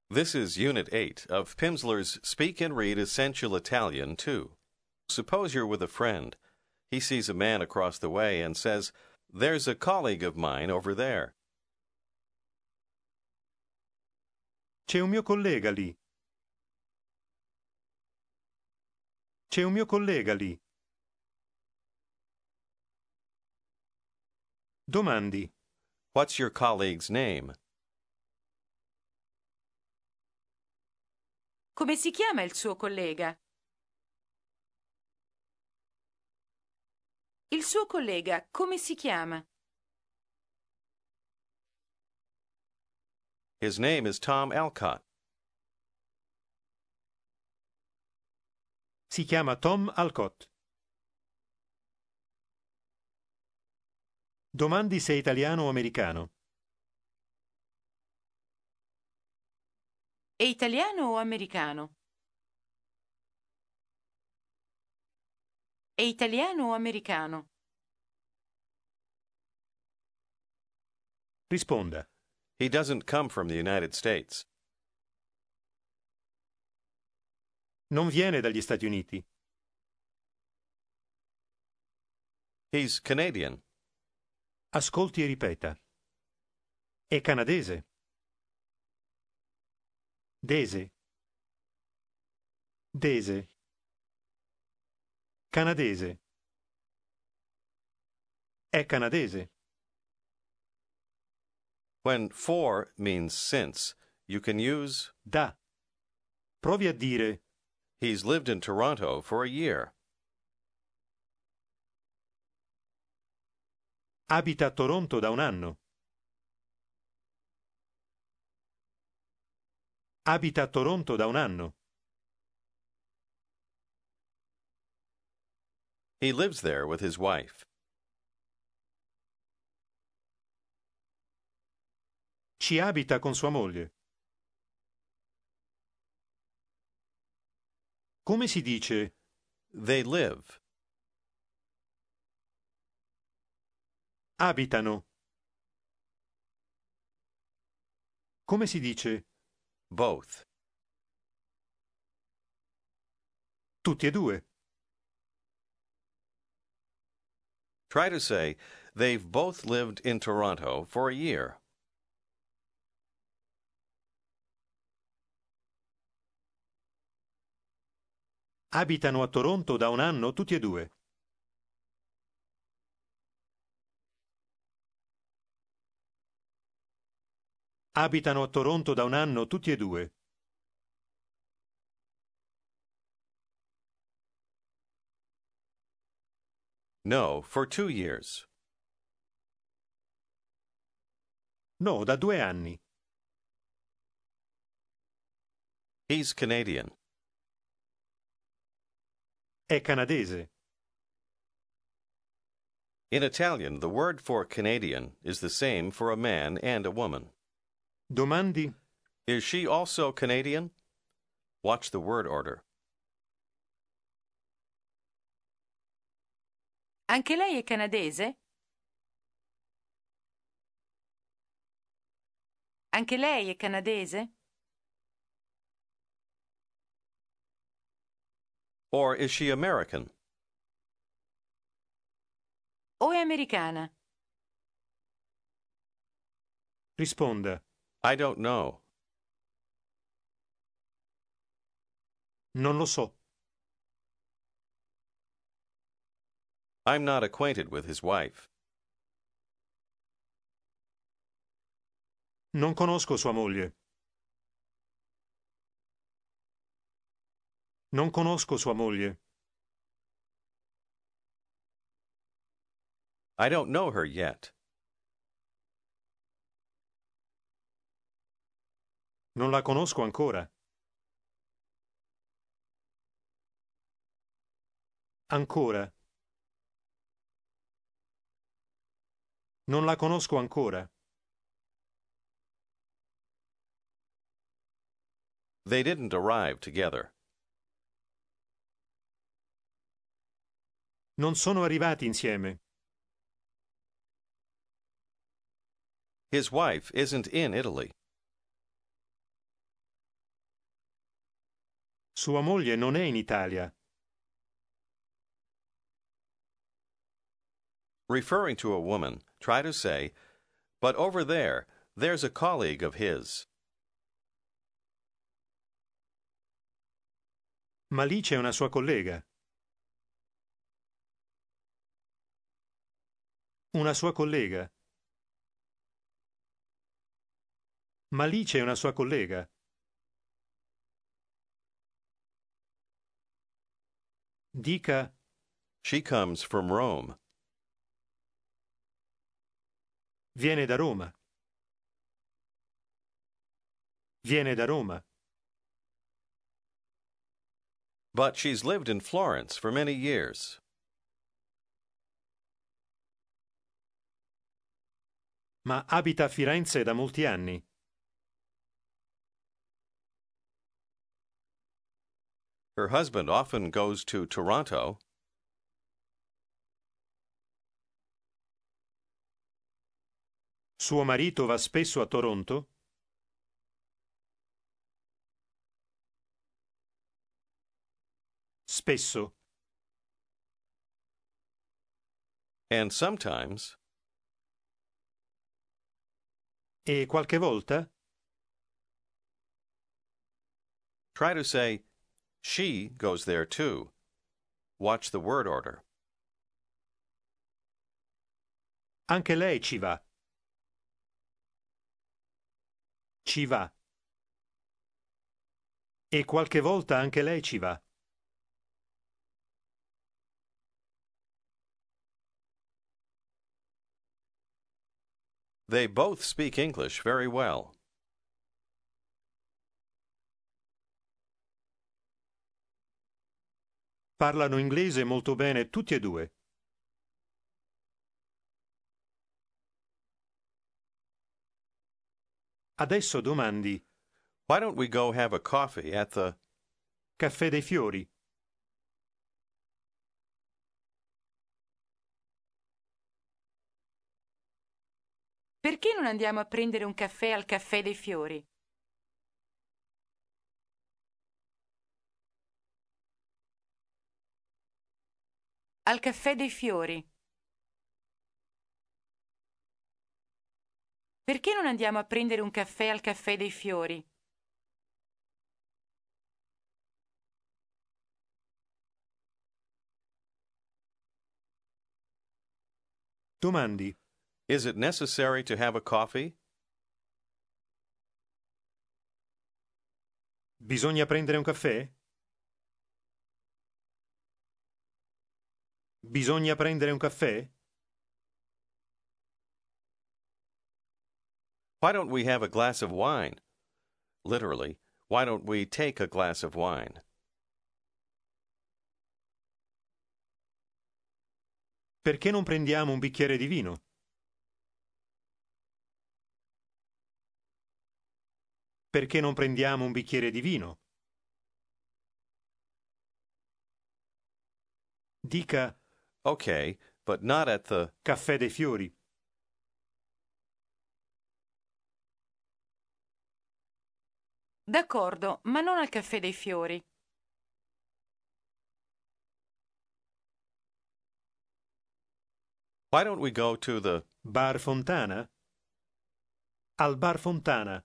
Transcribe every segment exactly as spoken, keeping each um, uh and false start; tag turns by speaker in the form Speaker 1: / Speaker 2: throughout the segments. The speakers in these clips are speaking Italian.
Speaker 1: This is Unit eight of Pimsleur's Speak and Read Essential Italian two. Suppose you're with a friend. He sees a man across the way and says, "There's a colleague of mine over there."
Speaker 2: C'è un mio collega lì. C'è un mio collega lì. Domandi.
Speaker 1: What's your colleague's name?
Speaker 3: Come si chiama il suo collega? Il suo collega come si chiama?
Speaker 1: His name is Tom Alcott.
Speaker 2: Si chiama Tom Alcott. Domandi se è italiano o americano.
Speaker 3: È italiano o americano? È italiano o americano?
Speaker 2: Risponda.
Speaker 1: He doesn't come from the United States.
Speaker 2: Non viene dagli Stati Uniti.
Speaker 1: He's Canadian.
Speaker 2: Ascolti e ripeta. È canadese. Dese. Dese. Canadese. È canadese.
Speaker 1: When for means since, you can use
Speaker 2: Da. Provi a dire
Speaker 1: he's lived in Toronto for a year.
Speaker 2: abita a Toronto da un anno. Abita a Toronto da un anno.
Speaker 1: He lives there with his wife.
Speaker 2: Ci abita con sua moglie. Come si dice
Speaker 1: They live.
Speaker 2: abitano? Come si dice
Speaker 1: Both.
Speaker 2: tutti e due?
Speaker 1: Try to say, they've both lived in Toronto for a year.
Speaker 2: Abitano a Toronto da un anno tutti e due. Abitano a Toronto da un anno tutti e due.
Speaker 1: No, for two years.
Speaker 2: No, da due anni.
Speaker 1: He's Canadian.
Speaker 2: È canadese.
Speaker 1: In Italian, the word for Canadian is the same for a man and a woman.
Speaker 2: Domandi?
Speaker 1: Is she also Canadian? Watch the word order.
Speaker 3: Anche lei è canadese? Anche lei è canadese?
Speaker 1: Or is she American?
Speaker 3: O è americana?
Speaker 2: Risponda.
Speaker 1: I don't know.
Speaker 2: Non lo so.
Speaker 1: I'm not acquainted with his wife.
Speaker 2: Non conosco sua moglie. Non conosco sua moglie.
Speaker 1: I don't know her yet.
Speaker 2: Non la conosco ancora. Ancora. Non la conosco ancora.
Speaker 1: They didn't arrive together.
Speaker 2: Non sono arrivati insieme.
Speaker 1: His wife isn't in Italy.
Speaker 2: Sua moglie non è in Italia.
Speaker 1: Referring to a woman, try to say, but over there, there's a colleague of his.
Speaker 2: Ma lì c'è una sua collega. Una sua collega. Ma lì c'è una sua collega. Dica,
Speaker 1: She comes from Rome.
Speaker 2: viene da Roma. Viene da Roma.
Speaker 1: But she's lived in Florence for many years.
Speaker 2: Ma abita a Firenze da molti anni.
Speaker 1: Her husband often goes to Toronto.
Speaker 2: Suo marito va spesso a Toronto. Spesso.
Speaker 1: And sometimes,
Speaker 2: E qualche volta?
Speaker 1: try to say, she goes there too. Watch the word order.
Speaker 2: Anche lei ci va. Ci va. E qualche volta anche lei ci va.
Speaker 1: They both speak English very well.
Speaker 2: Parlano inglese molto bene tutti e due. Adesso domandi.
Speaker 1: Why don't we go have a coffee at the...
Speaker 2: Caffè dei Fiori.
Speaker 3: Perché non andiamo a prendere un caffè al Caffè dei Fiori? Al Caffè dei Fiori. Perché non andiamo a prendere un caffè al Caffè dei Fiori?
Speaker 2: Domandi.
Speaker 1: Is it necessary to have a coffee?
Speaker 2: Bisogna prendere un caffè? Bisogna prendere un caffè?
Speaker 1: Why don't we have a glass of wine? Literally, why don't we take a glass of wine?
Speaker 2: Perché non prendiamo un bicchiere di vino? Perché non prendiamo un bicchiere di vino? Dica
Speaker 1: Okay, but not at the...
Speaker 2: Caffè dei Fiori.
Speaker 3: D'accordo, ma non al Caffè dei Fiori.
Speaker 1: Why don't we go to the...
Speaker 2: Bar Fontana? Al Bar Fontana.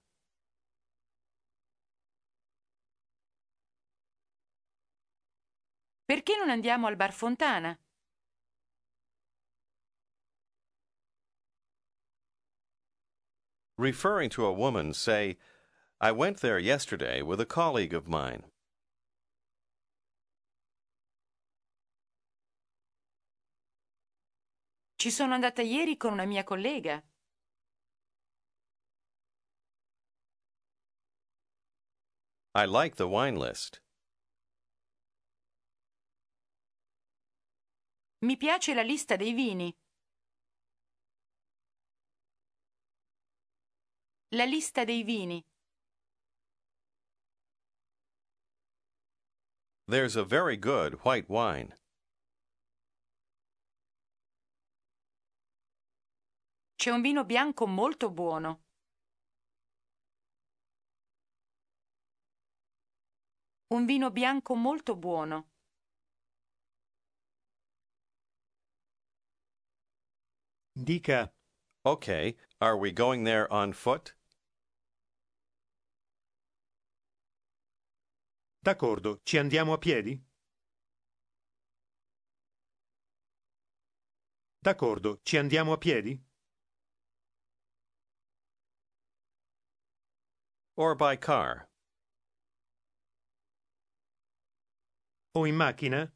Speaker 3: Perché non andiamo al Bar Fontana?
Speaker 1: Referring to a woman, say, I went there yesterday with a colleague of mine.
Speaker 3: Ci sono andata ieri con una mia collega.
Speaker 1: I like the wine list.
Speaker 3: Mi piace la lista dei vini. La lista dei vini.
Speaker 1: There's a very good white wine.
Speaker 3: C'è un vino bianco molto buono. un vino bianco molto buono.
Speaker 2: Dica,
Speaker 1: Okay, are we going there on foot?
Speaker 2: d'accordo, ci andiamo a piedi? D'accordo, ci andiamo a piedi?
Speaker 1: Or by car?
Speaker 2: O in macchina?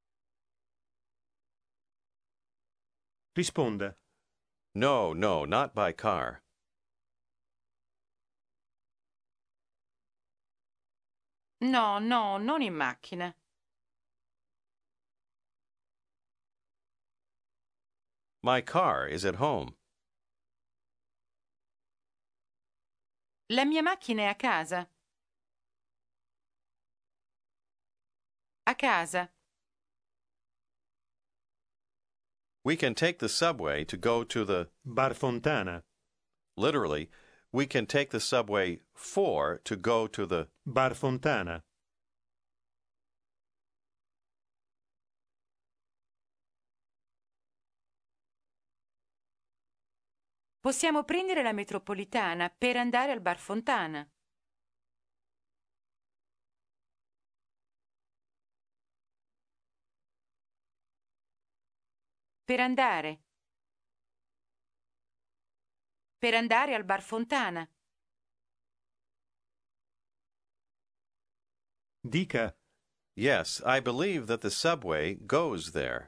Speaker 2: Risponda.
Speaker 1: No, no, not by car.
Speaker 3: No, no, non in macchina.
Speaker 1: My car is at home.
Speaker 3: La mia macchina è a casa. A casa.
Speaker 1: We can take the subway to go to the...
Speaker 2: Bar Fontana.
Speaker 1: Literally, we can take the subway for to go to the...
Speaker 2: Bar Fontana.
Speaker 3: Possiamo prendere la metropolitana per andare al Bar Fontana. Per andare. Per andare al Bar Fontana.
Speaker 2: Dica,
Speaker 1: Yes, I believe that the subway goes there.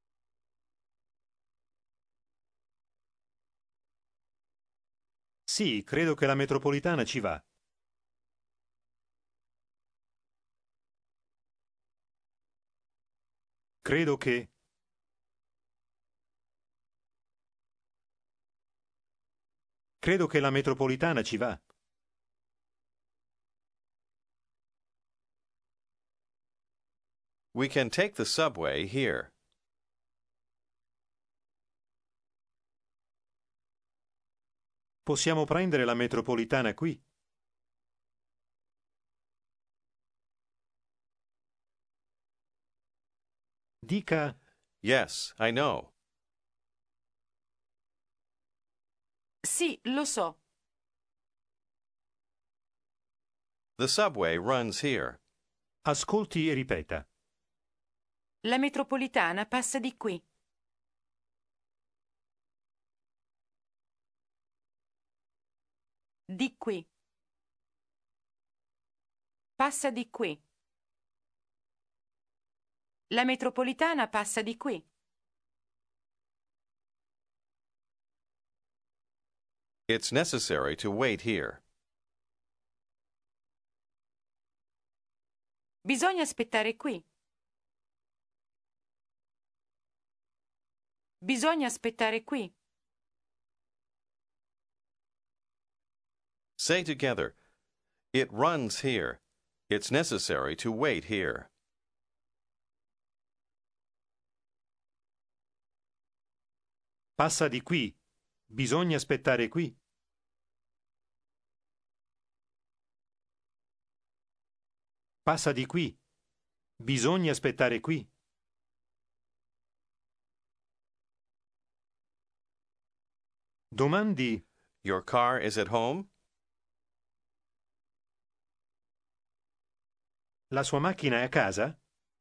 Speaker 2: sì, credo che la metropolitana ci va. Credo che... Credo che la metropolitana ci va.
Speaker 1: We can take the subway here.
Speaker 2: Possiamo prendere la metropolitana qui. Dica,
Speaker 1: Yes, I know.
Speaker 3: Sì, lo so.
Speaker 1: The subway runs here.
Speaker 2: ascolti e ripeta.
Speaker 3: La metropolitana passa di qui. Di qui. Passa di qui. La metropolitana passa di qui.
Speaker 1: It's necessary to wait here.
Speaker 3: Bisogna aspettare qui. Bisogna aspettare qui.
Speaker 1: Say together, it runs here. It's necessary to wait here.
Speaker 2: Passa di qui. Bisogna aspettare qui. Passa di qui. Bisogna aspettare qui. Domandi,
Speaker 1: Your car is at home?
Speaker 2: la sua macchina è a casa?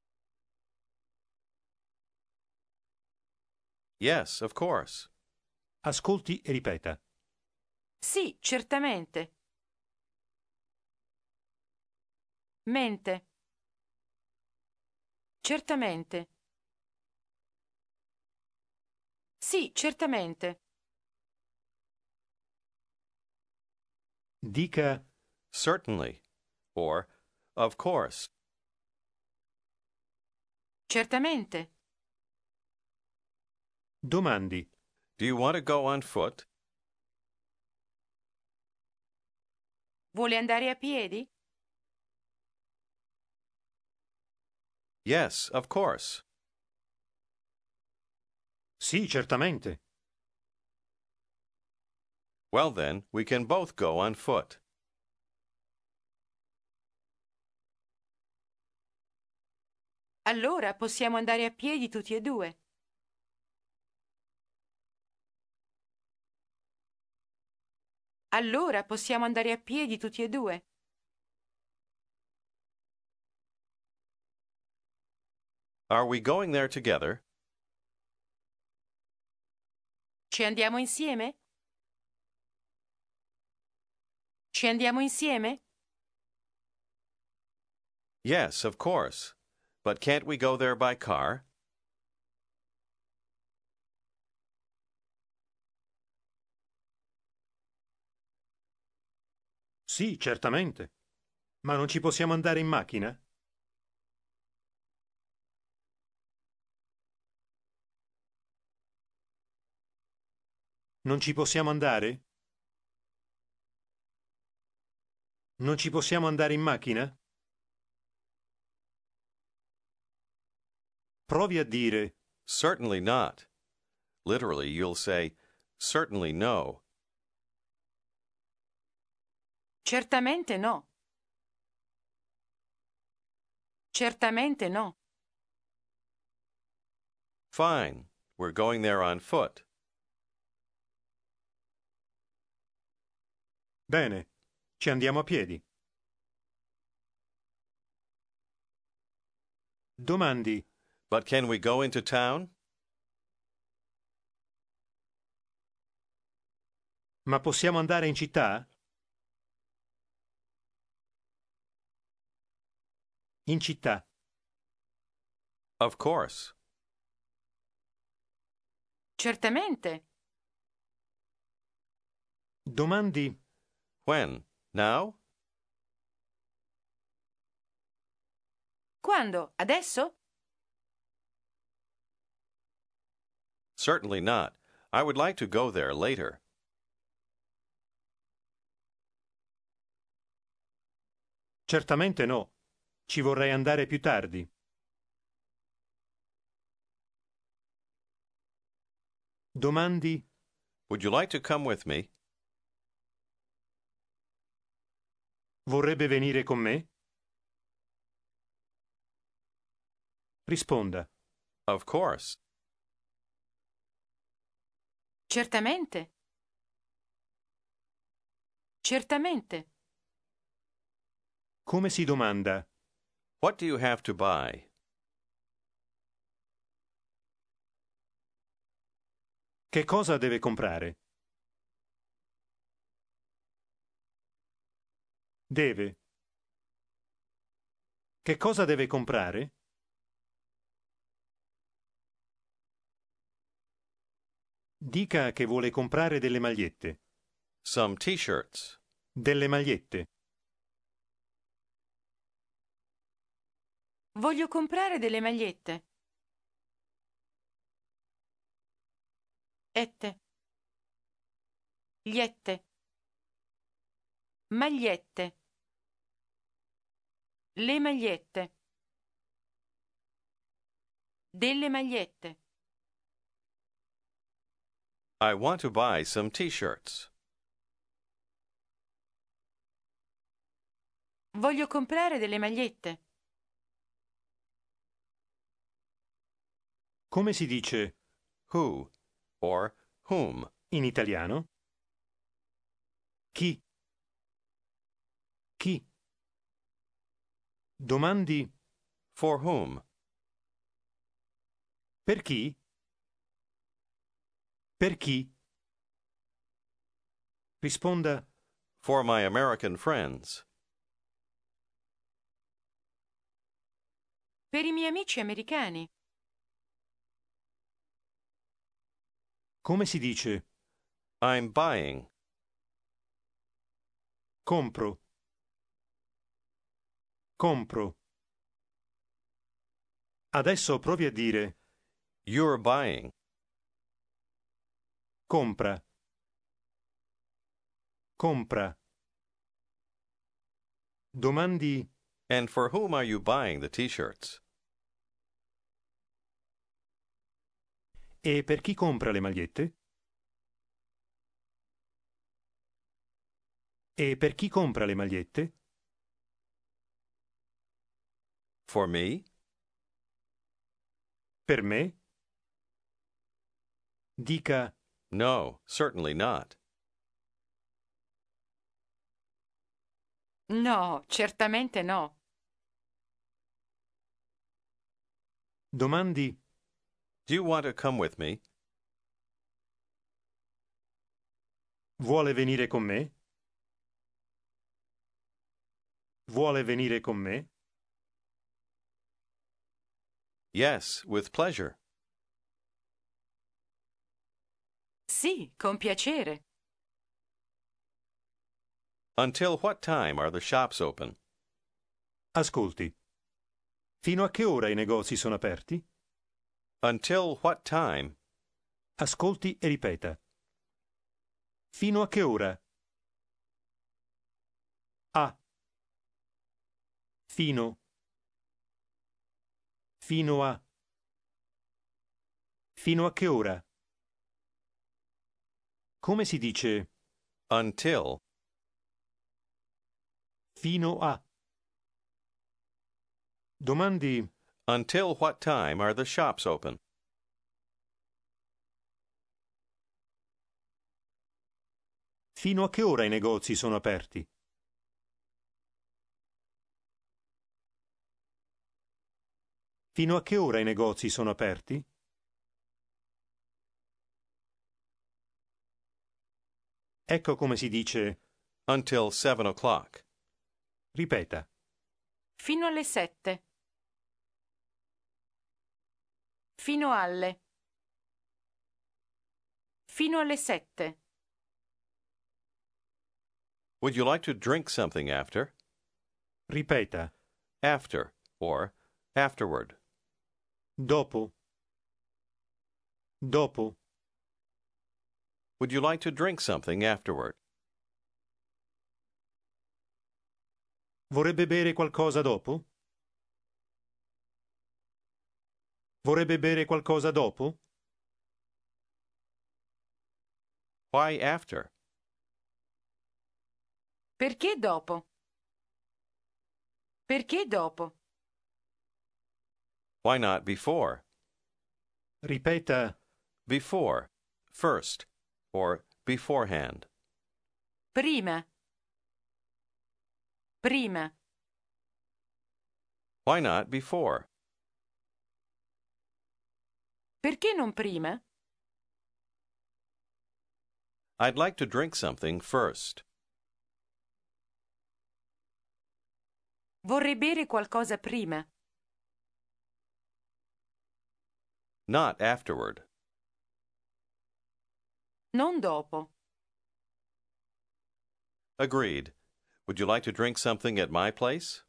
Speaker 1: Yes, of course.
Speaker 2: Ascolti e ripeta.
Speaker 3: Sì, certamente. Mente. Certamente. Sì, certamente.
Speaker 2: Dica,
Speaker 1: Certainly. Or, of course.
Speaker 3: Certamente.
Speaker 2: domandi.
Speaker 1: Do you want to go on foot?
Speaker 3: Vuole andare a piedi?
Speaker 1: Yes, of course.
Speaker 2: Sì, certamente.
Speaker 1: Well then, we can both go on foot.
Speaker 3: Allora possiamo andare a piedi tutti e due. Allora possiamo andare a piedi tutti e due.
Speaker 1: Are we going there together?
Speaker 3: Ci andiamo insieme? Ci andiamo insieme?
Speaker 1: Yes, of course. But can't we go there by car?
Speaker 2: Sì, certamente. Ma non ci possiamo andare in macchina? Non ci possiamo andare? Non ci possiamo andare in macchina? Provi a dire
Speaker 1: Certainly not. Literally, you'll say, certainly no.
Speaker 3: Certamente no. Certamente no.
Speaker 1: Fine. We're going there on foot.
Speaker 2: bene, ci andiamo a piedi. Domandi,
Speaker 1: But can we go into town?
Speaker 2: ma possiamo andare in città? In città.
Speaker 1: Of course.
Speaker 3: Certamente.
Speaker 2: Domandi,
Speaker 1: When? Now?
Speaker 3: Quando? Adesso?
Speaker 1: Certainly not. I would like to go there later.
Speaker 2: certamente no. Ci vorrei andare più tardi. Domandi,
Speaker 1: Would you like to come with me?
Speaker 2: vorrebbe venire con me? Risponda.
Speaker 1: Of course.
Speaker 3: Certamente. Certamente.
Speaker 2: Come si domanda?
Speaker 1: What do you have to buy?
Speaker 2: Che cosa deve comprare? Deve. Che cosa deve comprare? Dica che vuole comprare delle magliette.
Speaker 1: Some t-shirts.
Speaker 2: Delle magliette.
Speaker 3: Voglio comprare delle magliette. Ette. Liette. Magliette. Le magliette. Delle magliette.
Speaker 1: I want to buy some t-shirts.
Speaker 3: Voglio comprare delle magliette.
Speaker 2: Come si dice
Speaker 1: Who or whom?
Speaker 2: in italiano? Chi? Chi? Domandi
Speaker 1: For whom?
Speaker 2: per chi? Per chi? Risponda
Speaker 1: For my American friends.
Speaker 3: Per i miei amici americani.
Speaker 2: come si dice
Speaker 1: I'm buying.
Speaker 2: compro. Compro. Adesso provi a dire
Speaker 1: You're buying.
Speaker 2: compra. Compra. Domandi
Speaker 1: And for whom are you buying the t-shirts?
Speaker 2: e per chi compra le magliette? E per chi compra le magliette?
Speaker 1: For me?
Speaker 2: Per me? Dica
Speaker 1: No, certainly not.
Speaker 3: No, certamente no.
Speaker 2: domandi
Speaker 1: Do you want to come with me?
Speaker 2: vuole venire con me? Vuole venire con me?
Speaker 1: Yes, with pleasure.
Speaker 3: Sì, con piacere.
Speaker 1: Until what time are the shops open?
Speaker 2: Ascolti. Fino a che ora i negozi sono aperti?
Speaker 1: Until what time?
Speaker 2: Ascolti e ripeta. Fino a che ora? A. Fino. Fino a. Fino a che ora? Come si dice
Speaker 1: Until.
Speaker 2: fino a? Domandi
Speaker 1: Until what time are the shops open?
Speaker 2: fino a che ora i negozi sono aperti? Fino a che ora i negozi sono aperti? Ecco come si dice
Speaker 1: Until seven o'clock.
Speaker 2: ripeta.
Speaker 3: Fino alle sette. Fino alle. Fino alle sette.
Speaker 1: Would you like to drink something after?
Speaker 2: Ripeta.
Speaker 1: After, or afterward.
Speaker 2: Dopo. Dopo.
Speaker 1: Would you like to drink something afterward?
Speaker 2: Vorrebbe bere qualcosa dopo? Vorrebbe bere qualcosa dopo?
Speaker 1: Why after?
Speaker 3: Perché dopo? Perché dopo?
Speaker 1: Why not before?
Speaker 2: Ripeta.
Speaker 1: Before, first, or beforehand.
Speaker 3: Prima. Prima.
Speaker 1: Why not before?
Speaker 3: Perché non prima?
Speaker 1: I'd like to drink something first.
Speaker 3: Vorrei bere qualcosa prima.
Speaker 1: Not afterward.
Speaker 3: Non dopo.
Speaker 1: Agreed. Would you like to drink something at my place?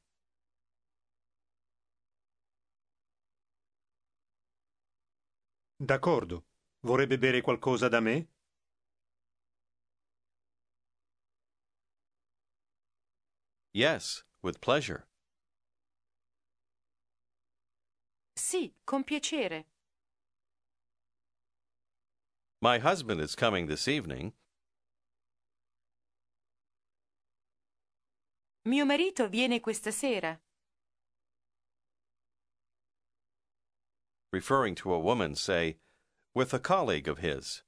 Speaker 2: D'accordo. Vorrebbe bere qualcosa da me?
Speaker 1: Yes, with pleasure.
Speaker 3: Sì, con piacere.
Speaker 1: My husband is coming this evening.
Speaker 3: Mio marito viene questa sera.
Speaker 1: Referring to a woman, say, with a colleague of his.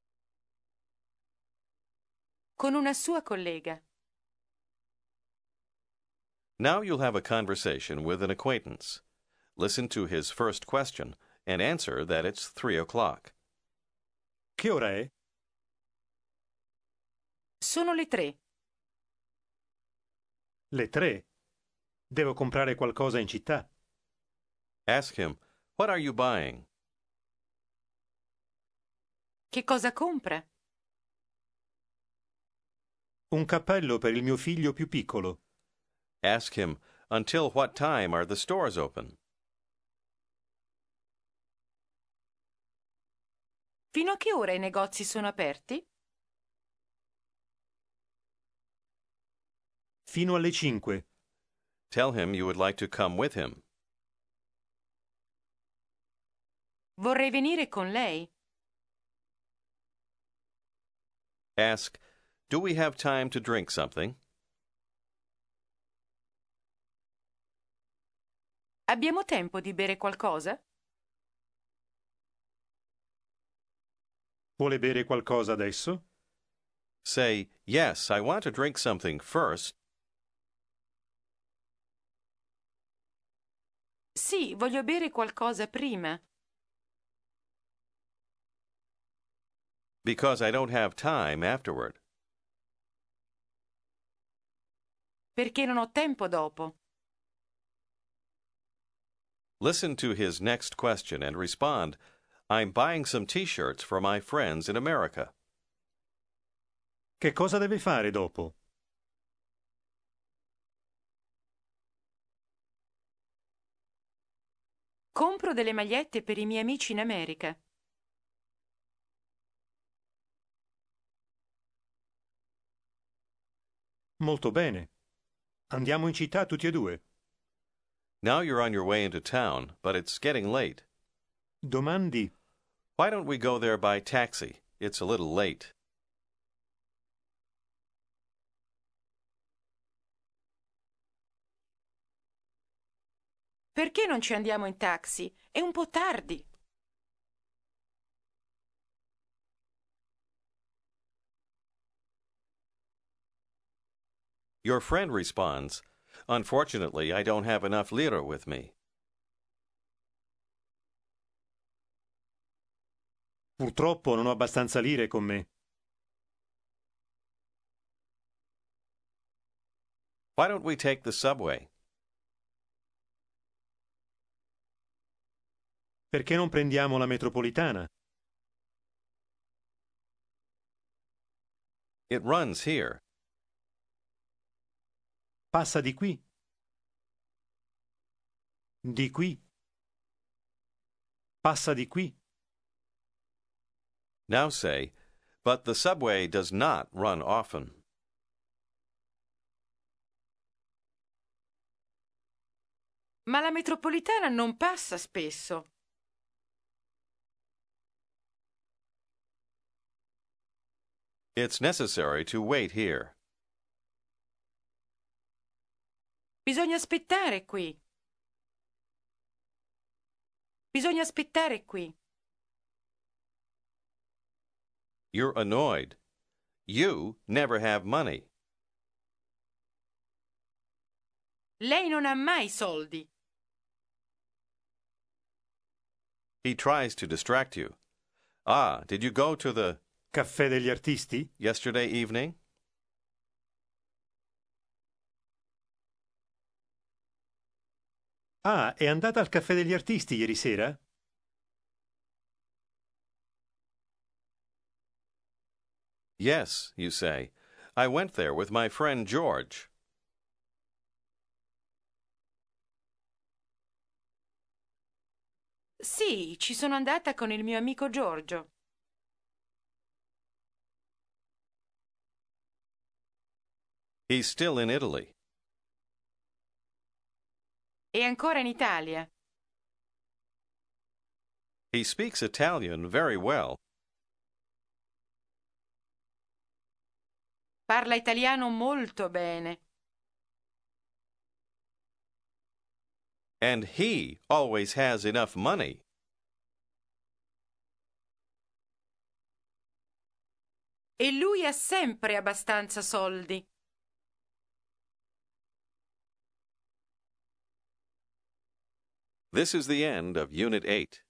Speaker 3: Con una sua collega.
Speaker 1: Now you'll have a conversation with an acquaintance. Listen to his first question and answer that it's three o'clock.
Speaker 2: Che ora è?
Speaker 3: Sono le tre.
Speaker 2: Le tre. Devo comprare qualcosa in città.
Speaker 1: Ask him, what are you buying?
Speaker 3: Che cosa compra?
Speaker 2: Un cappello per il mio figlio più piccolo.
Speaker 1: Ask him, until what time are the stores open?
Speaker 3: Fino a che ora i negozi sono aperti?
Speaker 2: Fino alle cinque.
Speaker 1: Tell him you would like to come with him.
Speaker 3: Vorrei venire con lei.
Speaker 1: Ask, do we have time to drink something?
Speaker 3: Abbiamo tempo di bere qualcosa?
Speaker 2: Vuole bere qualcosa adesso?
Speaker 1: Say, yes, I want to drink something first.
Speaker 3: Sì, voglio bere qualcosa prima.
Speaker 1: Because I don't have time afterward.
Speaker 3: Perché non ho tempo dopo.
Speaker 1: Listen to his next question and respond, I'm buying some t-shirts for my friends in America.
Speaker 2: Che cosa deve fare dopo?
Speaker 3: Compro delle magliette per i miei amici in America.
Speaker 2: Molto bene. Andiamo in città tutti e due.
Speaker 1: Now you're on your way into town, but it's getting late.
Speaker 2: Domandi.
Speaker 1: Why don't we go there by taxi? It's a little late.
Speaker 3: Perché non ci andiamo in taxi? È un po' tardi.
Speaker 1: Your friend responds, Unfortunately, I don't have enough lira with me.
Speaker 2: Purtroppo non ho abbastanza lire con me.
Speaker 1: Why don't we take the subway?
Speaker 2: Perché non prendiamo la metropolitana?
Speaker 1: It runs here.
Speaker 2: Passa di qui. Di qui. Passa di qui.
Speaker 1: Now say, But the subway does not run often.
Speaker 3: Ma la metropolitana non passa spesso.
Speaker 1: It's necessary to wait here.
Speaker 3: Bisogna aspettare qui. Bisogna aspettare qui.
Speaker 1: You're annoyed. You never have money.
Speaker 3: Lei non ha mai soldi.
Speaker 1: He tries to distract you. Ah, did you go to the
Speaker 2: Caffè degli artisti?
Speaker 1: yesterday evening?
Speaker 2: Ah, è andata al caffè degli artisti ieri sera?
Speaker 1: Yes, you say. I went there with my friend George.
Speaker 3: Sì, ci sono andata con il mio amico Giorgio.
Speaker 1: He's still in Italy.
Speaker 3: È ancora in Italia.
Speaker 1: He speaks Italian very well.
Speaker 3: Parla italiano molto bene.
Speaker 1: And he always has enough money.
Speaker 3: E lui ha sempre abbastanza soldi.
Speaker 1: This is the end of Unit eight.